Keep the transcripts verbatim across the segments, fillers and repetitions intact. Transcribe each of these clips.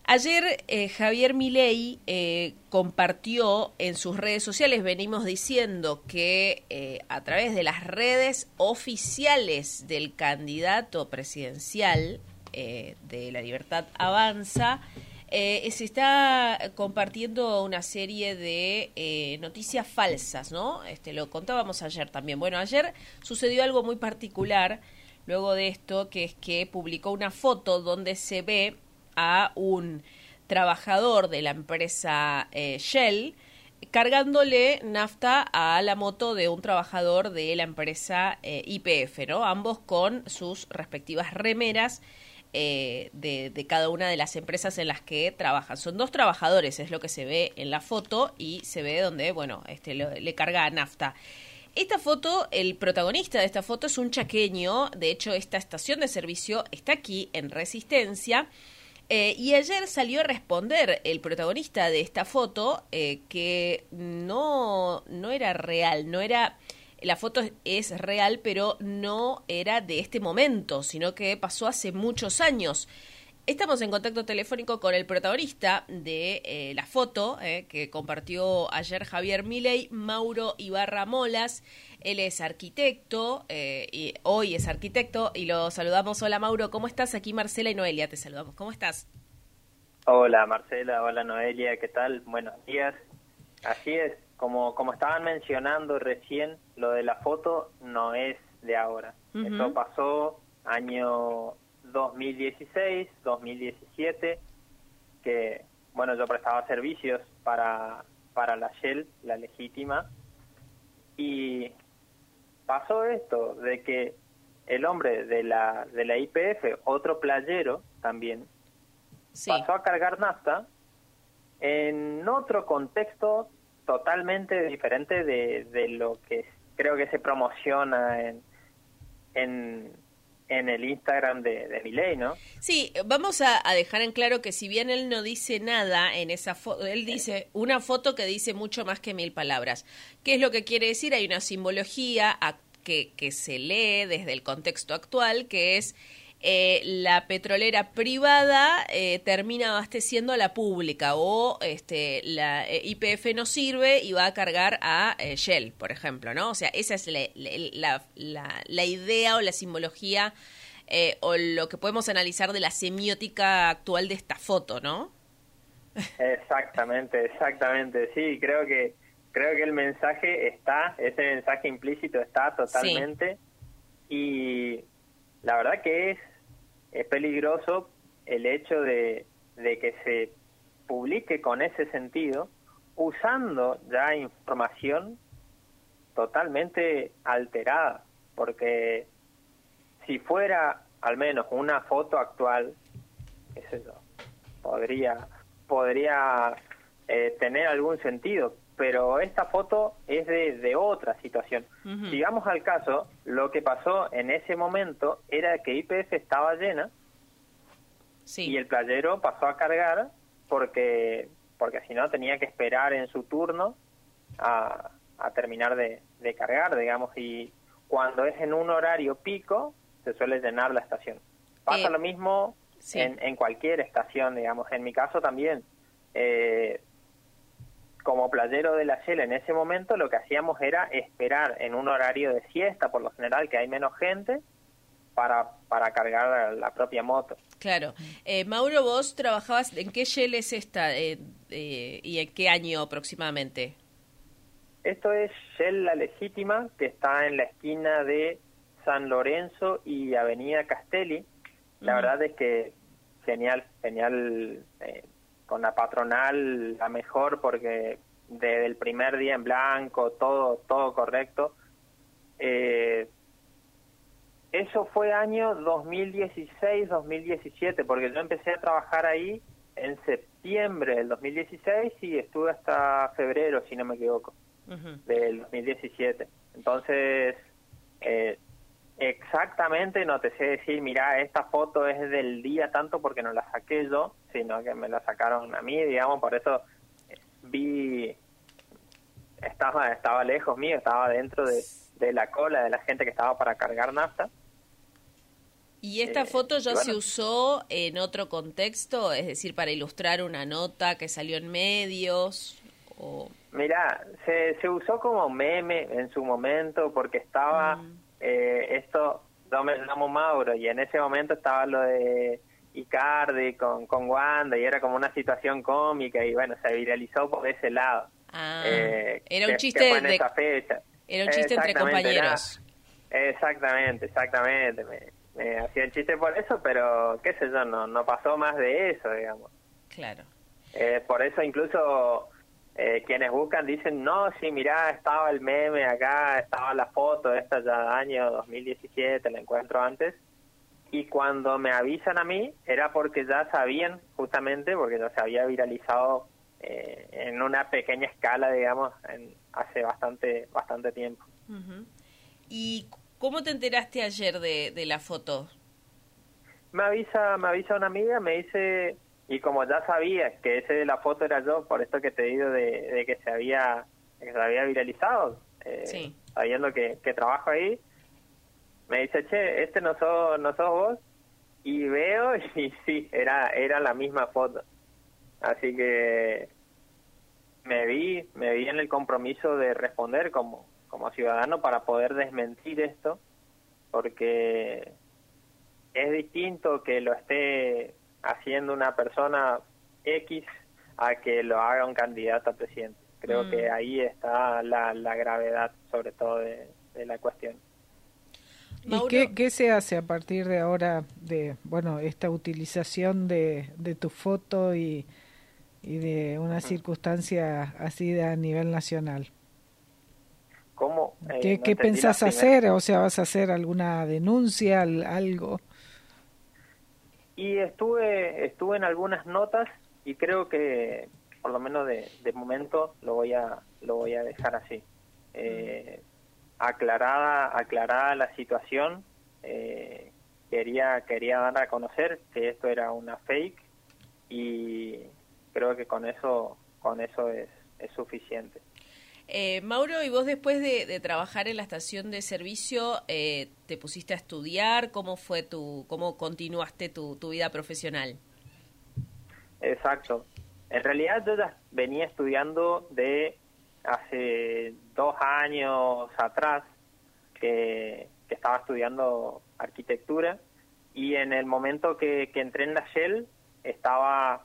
Ayer eh, Javier Milei eh, compartió en sus redes sociales, venimos diciendo que eh, a través de las redes oficiales del candidato presidencial eh, de La Libertad Avanza, eh, se está compartiendo una serie de eh, noticias falsas, ¿no? Este, lo contábamos ayer también. Bueno, ayer sucedió algo muy particular luego de esto, que es que publicó una foto donde se ve a un trabajador de la empresa eh, Shell cargándole nafta a la moto de un trabajador de la empresa eh, Y P F, ¿no? Ambos con sus respectivas remeras eh, de, de cada una de las empresas en las que trabajan. Son dos trabajadores, es lo que se ve en la foto, y se ve donde, bueno, este le, le carga nafta. Esta foto, el protagonista de esta foto es un chaqueño. De hecho, esta estación de servicio está aquí en Resistencia. Eh, y ayer salió a responder el protagonista de esta foto eh, que no, no era real, no era, la foto es real, pero no era de este momento, sino que pasó hace muchos años. Estamos en contacto telefónico con el protagonista de eh, la foto eh, que compartió ayer Javier Milei, Mauro Ibarra Molas. Él es arquitecto, eh, y hoy es arquitecto, y lo saludamos. Hola Mauro, ¿cómo estás? Aquí Marcela y Noelia te saludamos. ¿Cómo estás? Hola Marcela, hola Noelia, ¿qué tal? Buenos días. Así es, como, como estaban mencionando recién, lo de la foto no es de ahora. Uh-huh. Eso pasó año dos mil dieciséis, dos mil diecisiete, que, bueno, yo prestaba servicios para, para la Shell, la legítima, y pasó esto, de que el hombre de la, de la Y P F, otro playero también, sí, pasó a cargar nafta en otro contexto totalmente diferente de, de lo que creo que se promociona en... en en el Instagram de, de Milei, ¿no? Sí, vamos a, a dejar en claro que si bien él no dice nada en esa foto, él dice una foto que dice mucho más que mil palabras. ¿Qué es lo que quiere decir? Hay una simbología a, que, que se lee desde el contexto actual, que es eh, la petrolera privada eh, termina abasteciendo a la pública, o este la eh, Y P F no sirve y va a cargar a eh, Shell, por ejemplo, ¿no? O sea, esa es la, la, la, la idea o la simbología eh, o lo que podemos analizar de la semiótica actual de esta foto, ¿no? Exactamente, exactamente, sí, creo que creo que el mensaje está, ese mensaje implícito está totalmente, sí. Y la verdad que es, es peligroso el hecho de, de que se publique con ese sentido, usando ya información totalmente alterada, porque si fuera al menos una foto actual, qué sé yo, podría, podría eh, tener algún sentido, pero esta foto es de, de otra situación. Uh-huh. Sigamos al caso, lo que pasó en ese momento era que Y P F estaba llena, sí, y el playero pasó a cargar porque porque si no tenía que esperar en su turno a, a terminar de, de cargar, digamos, y cuando es en un horario pico se suele llenar la estación. Pasa eh, lo mismo sí. en, en cualquier estación, digamos. En mi caso también, eh, como playero de la Shell en ese momento, lo que hacíamos era esperar en un horario de siesta, por lo general, que hay menos gente, para, para cargar la propia moto. Claro. Eh, Mauro, vos trabajabas, ¿en qué Shell es esta eh, eh, y en qué año aproximadamente? Esto es Shell La Legítima, que está en la esquina de San Lorenzo y Avenida Castelli. La uh-huh. verdad es que genial, genial, eh, con la patronal la mejor, porque desde el primer día en blanco, todo todo correcto. Eh, eso fue año dos mil dieciséis, dos mil diecisiete, porque yo empecé a trabajar ahí en septiembre del dos mil dieciséis y estuve hasta febrero, si no me equivoco, uh-huh. del dos mil diecisiete. Entonces, eh, exactamente no te sé decir, mira, esta foto es del día tanto porque no la saqué yo, sino que me la sacaron a mí, digamos, por eso vi, estaba estaba lejos mío, estaba dentro de, de la cola de la gente que estaba para cargar nafta, ¿Y esta Eh, foto ya y bueno, se usó en otro contexto? Es decir, para ilustrar una nota que salió en medios o... Mirá, se, se usó como meme en su momento porque estaba Mm, eh, esto, yo me llamo Mauro y en ese momento estaba lo de Icardi con, con Wanda y era como una situación cómica y bueno, se viralizó por ese lado, ah, eh, era un que, que fue chiste en de... esa fecha. Era un chiste entre Exactamente, era, compañeros. exactamente, exactamente, me, me hacía el chiste por eso, pero qué sé yo, no, no pasó más de eso, digamos. Claro. Eh, por eso incluso eh, quienes buscan dicen, no, sí, mirá, estaba el meme acá, estaba la foto, esta ya año dos mil diecisiete, la encuentro antes, y cuando me avisan a mí era porque ya sabían, justamente, porque ya se había viralizado eh, en una pequeña escala, digamos, en, hace bastante bastante tiempo. Ujú. ¿Y cómo te enteraste ayer de, de la foto? Me avisa, me avisa una amiga, me dice, y como ya sabía que ese de la foto era yo, por esto que te digo de, de que se había que se había viralizado, eh, Sí. sabiendo que, que trabajo ahí, me dice, che, este no sos, no sos vos, y veo, y sí, era, era la misma foto. Así que me vi, me vi en el compromiso de responder como, como ciudadano para poder desmentir esto, porque es distinto que lo esté haciendo una persona X a que lo haga un candidato a presidente. Creo que Mm. ahí está la, la gravedad, sobre todo, de, de la cuestión. ¿Y Mauro, qué, qué se hace a partir de ahora de, bueno, esta utilización de, de tu foto y, y de una Ujú. circunstancia así de a nivel nacional? ¿Cómo? Eh, ¿Qué, no qué entendí la pensás primera. hacer? O sea, ¿vas a hacer alguna denuncia, al- algo? Y estuve, estuve en algunas notas y creo que, por lo menos de, de momento, lo voy a, lo voy a dejar así. Eh, aclarada, aclarada la situación, eh, quería, quería dar a conocer que esto era una fake y creo que con eso, con eso es, es suficiente. eh, Mauro, ¿y vos después de, de trabajar en la estación de servicio eh, te pusiste a estudiar? ¿Cómo fue tu, cómo continuaste tu, tu vida profesional? Exacto. En realidad yo ya venía estudiando de hace dos años atrás, que, que estaba estudiando arquitectura, y en el momento que, que entré en la Shell estaba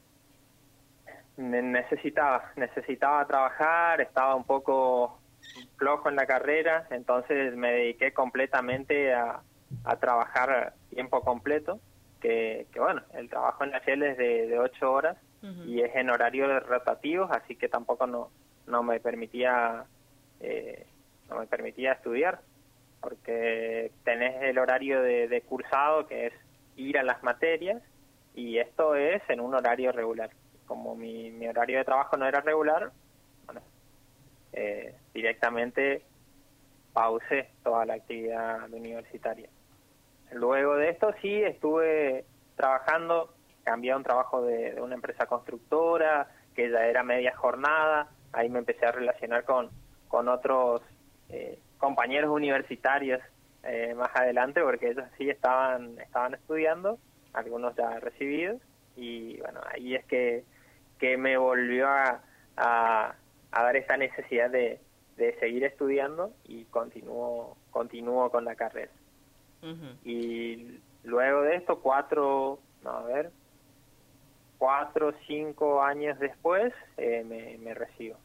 ne- necesitaba necesitaba trabajar, estaba un poco flojo en la carrera, entonces me dediqué completamente a, a trabajar tiempo completo, que, que bueno, el trabajo en la Shell es de, de ocho horas Ujú. y es en horarios rotativos, así que tampoco no no me permitía eh, no me permitía estudiar, porque tenés el horario de, de cursado, que es ir a las materias, y esto es en un horario regular. Como mi, mi horario de trabajo no era regular, bueno, eh, directamente pausé toda la actividad universitaria. Luego de esto sí estuve trabajando, cambié a un trabajo de, de una empresa constructora, que ya era media jornada, ahí me empecé a relacionar con, con otros eh, compañeros universitarios eh, más adelante, porque ellos sí estaban, estaban estudiando, algunos ya recibidos, y bueno, ahí es que, que me volvió a, a, a dar esa necesidad de, de seguir estudiando y continúo, continúo con la carrera. Ujú. Y luego de esto, cuatro, no, a ver, cuatro, cinco años después, eh, me, me recibo,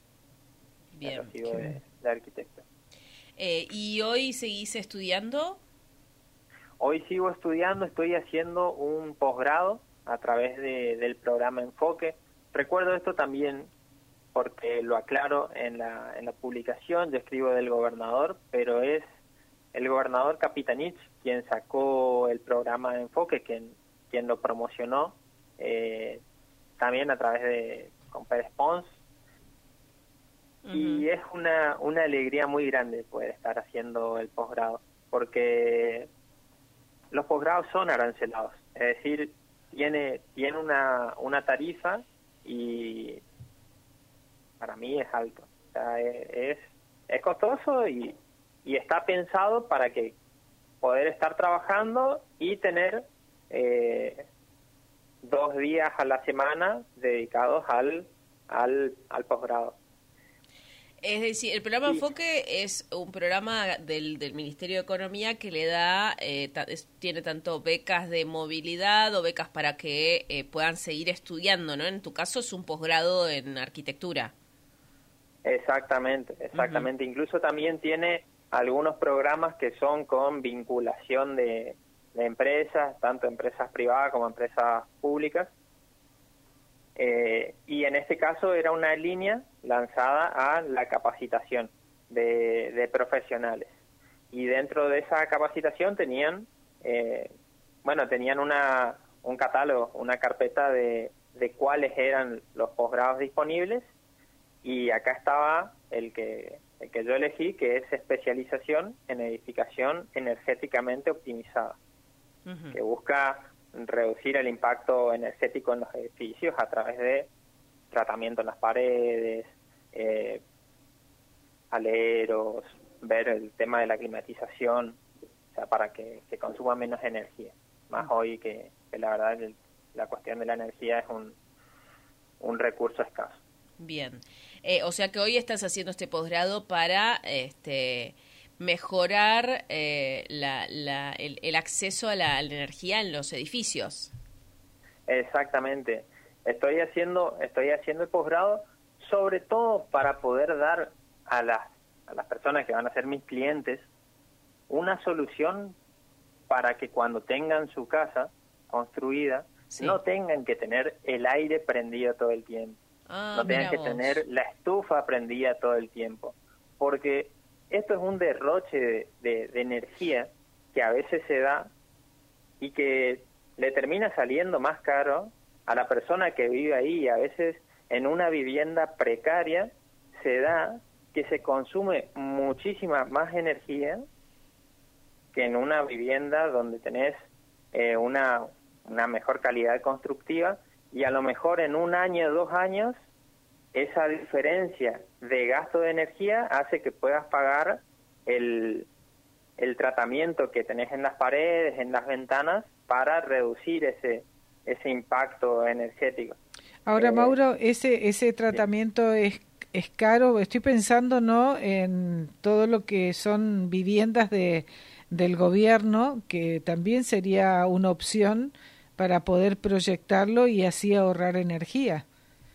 me Bien. recibo Qué de, bien. de arquitecto. Eh, ¿y hoy seguís estudiando? Hoy sigo estudiando, estoy haciendo un posgrado a través de, del programa Enfoque. Recuerdo esto también porque lo aclaro en la, en la publicación, yo escribo del gobernador, pero es el gobernador Capitanich quien sacó el programa Enfoque, quien, quien lo promocionó, eh, también a través de con Pérez Pons, Ujú. y es una, una alegría muy grande poder estar haciendo el posgrado, porque los posgrados son arancelados, es decir, tiene, tiene una, una tarifa y para mí es alto. O sea, es, es costoso y, y está pensado para que poder estar trabajando y tener eh, dos días a la semana dedicados al, al, al posgrado. Es decir, el programa Sí. Enfoque es un programa del, del Ministerio de Economía que le da, eh, ta- es- tiene tanto becas de movilidad o becas para que eh, puedan seguir estudiando, ¿no? En tu caso es un posgrado en arquitectura. Exactamente, exactamente. Uh-huh. Incluso también tiene algunos programas que son con vinculación de, de empresas, tanto empresas privadas como empresas públicas. Eh, y en este caso era una línea lanzada a la capacitación de, de profesionales. Y dentro de esa capacitación tenían, eh, bueno, tenían una un catálogo, una carpeta de, de cuáles eran los posgrados disponibles. Y acá estaba el que, el que yo elegí, que es especialización en edificación energéticamente optimizada, uh-huh. que busca reducir el impacto energético en los edificios a través de tratamiento en las paredes, eh, aleros, ver el tema de la climatización, o sea, para que, que consuma menos energía. Más uh-huh. hoy que, que la verdad el, la cuestión de la energía es un, un recurso escaso. Bien, eh, o sea que hoy estás haciendo este posgrado para este, mejorar eh, la, la, el, el acceso a la, a la energía en los edificios. Exactamente. Estoy haciendo, estoy haciendo el posgrado sobre todo para poder dar a las, a las personas que van a ser mis clientes una solución para que cuando tengan su casa construida sí. no tengan que tener el aire prendido todo el tiempo. Ah, no tengan que vos. tener la estufa prendida todo el tiempo, porque esto es un derroche de, de, de energía que a veces se da y que le termina saliendo más caro a la persona que vive ahí. Y a veces en una vivienda precaria se da que se consume muchísima más energía que en una vivienda donde tenés eh, una, una mejor calidad constructiva. Y a lo mejor en un año, dos años, esa diferencia de gasto de energía hace que puedas pagar el, el tratamiento que tenés en las paredes, en las ventanas, para reducir ese ese impacto energético. Ahora, eh, Mauro, ese ese tratamiento sí. es es caro. Estoy pensando, ¿no?, en todo lo que son viviendas de del gobierno, que también sería una opción para poder proyectarlo y así ahorrar energía.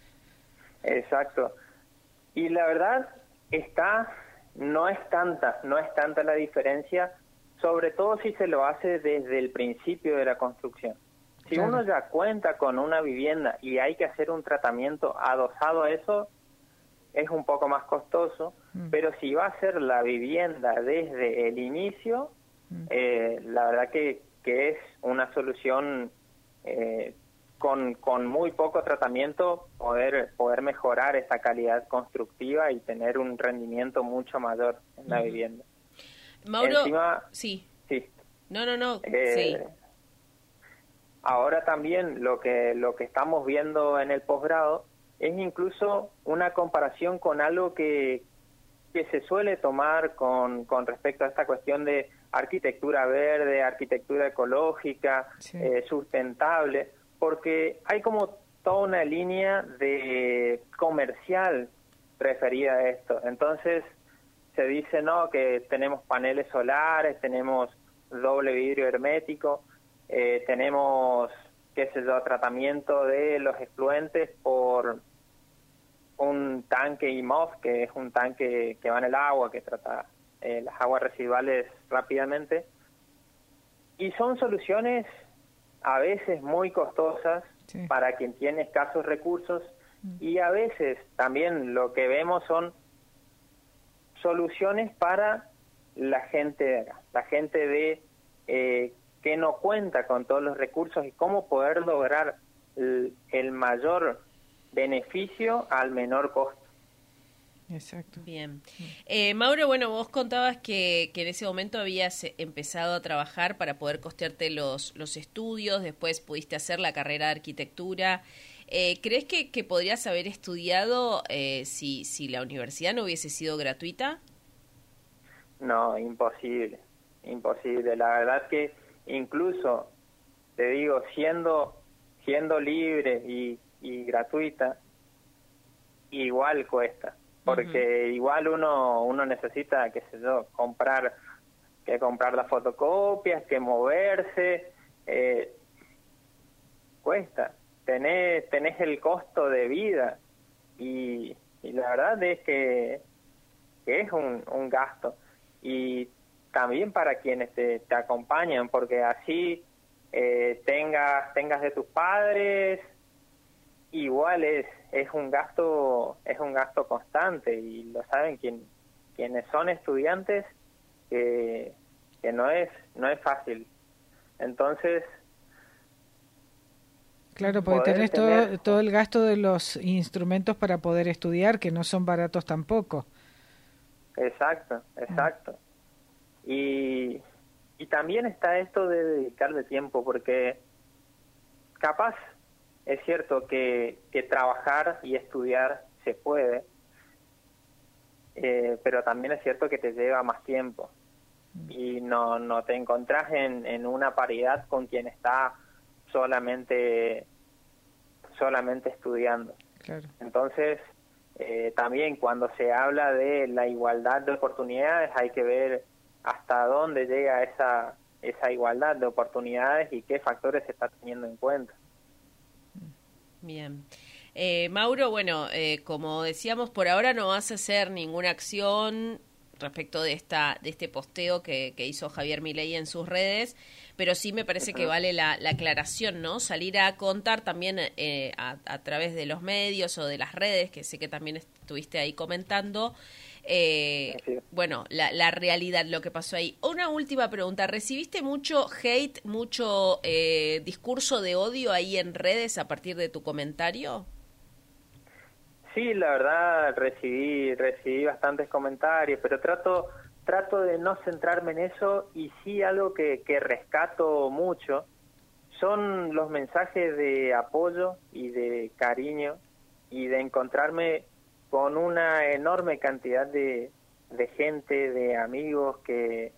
Exacto. Y la verdad está, no es tanta, no es tanta la diferencia, sobre todo si se lo hace desde el principio de la construcción. Si claro. uno ya cuenta con una vivienda y hay que hacer un tratamiento adosado a eso, es un poco más costoso, mm. pero si va a ser la vivienda desde el inicio, mm. eh, la verdad que, que es una solución eh, con, con muy poco tratamiento poder poder mejorar esa calidad constructiva y tener un rendimiento mucho mayor en la uh-huh. vivienda. Mauro, Encima, sí. sí. No, no, no, eh, sí. Ahora también lo que lo que estamos viendo en el posgrado es incluso una comparación con algo que, que se suele tomar con, con respecto a esta cuestión de arquitectura verde, arquitectura ecológica, sí. eh, sustentable, porque hay como toda una línea de comercial referida a esto. Entonces se dice, no, que tenemos paneles solares, tenemos doble vidrio hermético, eh, tenemos, qué sé yo, tratamiento de los efluentes por un tanque I M O F, que es un tanque que va en el agua, que trata eh, las aguas residuales rápidamente. Y son soluciones a veces muy costosas sí. para quien tiene escasos recursos, mm. y a veces también lo que vemos son soluciones para la gente de acá, la gente de eh, que no cuenta con todos los recursos y cómo poder lograr el, el mayor beneficio al menor costo. Exacto. Bien. Eh, Mauro, bueno, vos contabas que, que en ese momento habías empezado a trabajar para poder costearte los, los estudios, después pudiste hacer la carrera de arquitectura. Eh, ¿Crees que, que podrías haber estudiado eh, si, si la universidad no hubiese sido gratuita? No, imposible. imposible. La verdad que incluso, te digo, siendo siendo libre y, y gratuita, igual cuesta, porque uh-huh. igual uno uno necesita, qué sé yo, comprar que comprar las fotocopias, que moverse, eh, cuesta. Tenés, tenés el costo de vida y, y la verdad es que, que es un, un gasto. Y también para quienes te, te acompañan, porque así eh, tengas tengas de tus padres, igual es es un gasto es un gasto constante, y lo saben quien, quienes son estudiantes, que, que no es no es fácil. Entonces, claro, porque tenés tener... todo, todo el gasto de los instrumentos para poder estudiar, que no son baratos tampoco. Exacto, exacto. Mm. Y, y también está esto de dedicarle tiempo, porque capaz es cierto que, que trabajar y estudiar se puede, eh, pero también es cierto que te lleva más tiempo. Mm. Y no, no te encontrás en, en una paridad con quien está solamente solamente estudiando. Claro. Entonces, eh, también cuando se habla de la igualdad de oportunidades, hay que ver hasta dónde llega esa esa igualdad de oportunidades y qué factores se está teniendo en cuenta. Bien. Eh, Mauro, bueno, eh, como decíamos, por ahora no vas a hacer ninguna acción respecto de esta de este posteo que, que hizo Javier Milei en sus redes, pero sí me parece uh-huh. que vale la, la aclaración, ¿no? Salir a contar también eh, a, a través de los medios o de las redes, que sé que también estuviste ahí comentando, eh, sí. bueno, la, la realidad, lo que pasó ahí. Una última pregunta, ¿recibiste mucho hate, mucho eh, discurso de odio ahí en redes a partir de tu comentario? Sí, la verdad recibí recibí bastantes comentarios, pero trato trato de no centrarme en eso, y sí algo que, que rescato mucho son los mensajes de apoyo y de cariño, y de encontrarme con una enorme cantidad de, de gente, de amigos que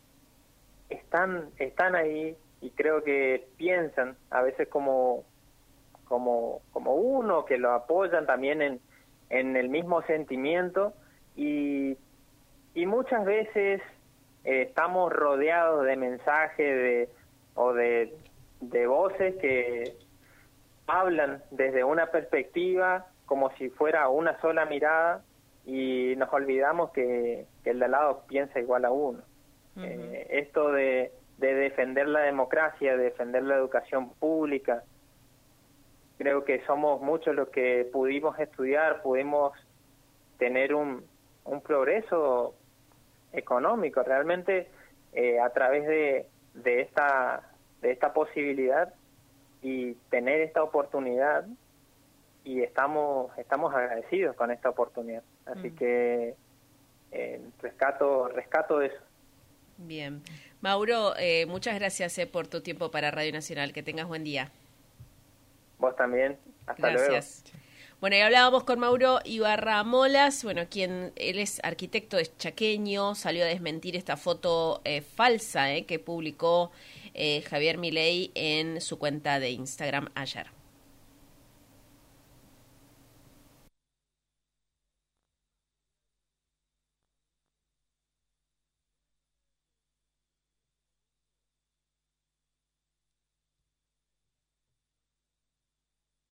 están están ahí, y creo que piensan a veces como como como uno, que lo apoyan también en en el mismo sentimiento, y y muchas veces eh, estamos rodeados de mensajes de o de de voces que hablan desde una perspectiva como si fuera una sola mirada, y nos olvidamos que, que el de al lado piensa igual a uno. Uh-huh. Eh, esto de, de defender la democracia, de defender la educación pública, creo que somos muchos los que pudimos estudiar, pudimos tener un, un progreso económico realmente eh, a través de, de esta de esta posibilidad y tener esta oportunidad, y estamos estamos agradecidos con esta oportunidad. Así mm. que eh, rescato rescato eso. Bien. Mauro, eh, muchas gracias eh, por tu tiempo para Radio Nacional. Que tengas buen día. Vos también. Hasta Gracias. luego. Bueno, y hablábamos con Mauro Ibarra Molas, bueno, quien él es arquitecto, es chaqueño, salió a desmentir esta foto eh, falsa eh, que publicó eh, Javier Milei en su cuenta de Instagram ayer.